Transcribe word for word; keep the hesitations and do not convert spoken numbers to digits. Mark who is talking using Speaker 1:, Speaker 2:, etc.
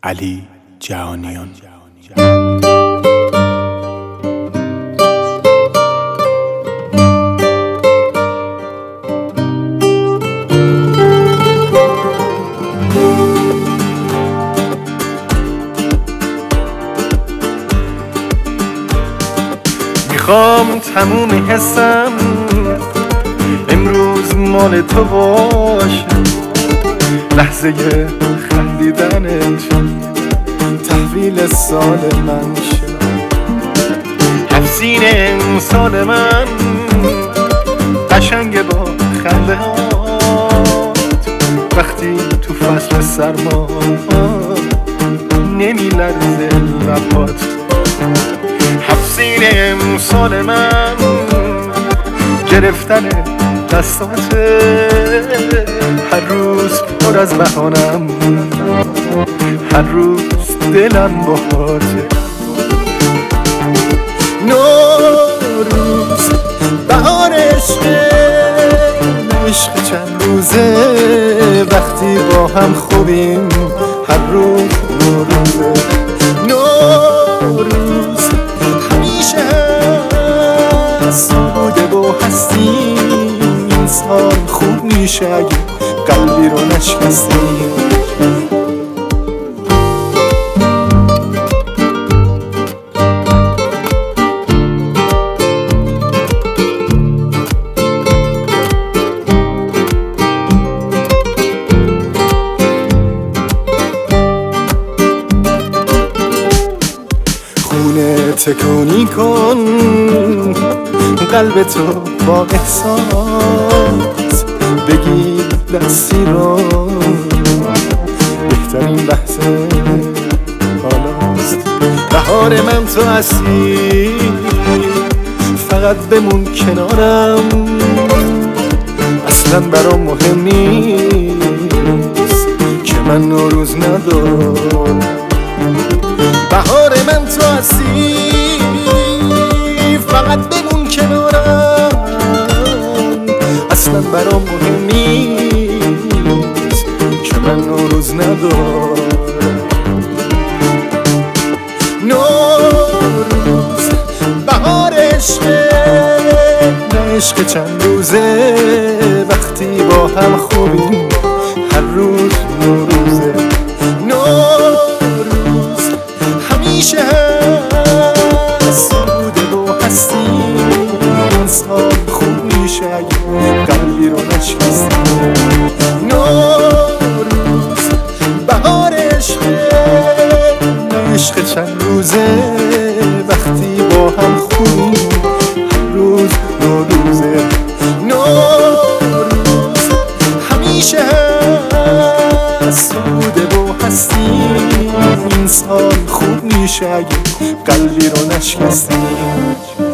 Speaker 1: علی جهانیان.
Speaker 2: میخوام تموم حسم امروز مال تو باشه، لحظه خندیدنت تحویل سال من شه، هفسین امسال من قشنگ با خنده هات، وقتی تو فصل سرما نمی لرزه لبات، هفسین امسال من گرفتن دستاته، هر روز پر از بهانم، هر روز دلم باهاته. نوروز بهار عشق، عشق چند روزه، وقتی با هم خوبیم هر روز نوروزه. نوروز همیشه هست بوده و هستیم، انسان خوب میشه اگه قلبی رو نشکستیم. خونه تکونی کن قلب تو با احساس، بگیر دستی رو، بهترین لحظه حالاست. بهار من تو هستی، فقط بمون کنارم، اصلا برام مهم نیست که من نوروز ندارم. بهار من تو هستی، فقط بمون کنارم، اصلا برام مهم نیست که من نوروز ندارم. نوروز بهار عشق، عشق چند روزه، وقتی با هم خوبیم هر روز نوروزه. نوروز همیشه هست بوده و هستیم، انسان خوب میشه اگه قلبی رو نشکستیم. نوروز بهار عشق، عشق چند روزه، وقتی با هم خوبیم هر روز نوروزه. نوروز همیشه هست بوده و هستیم، انسان خوب میشه اگه قلبی رو نشکستیم.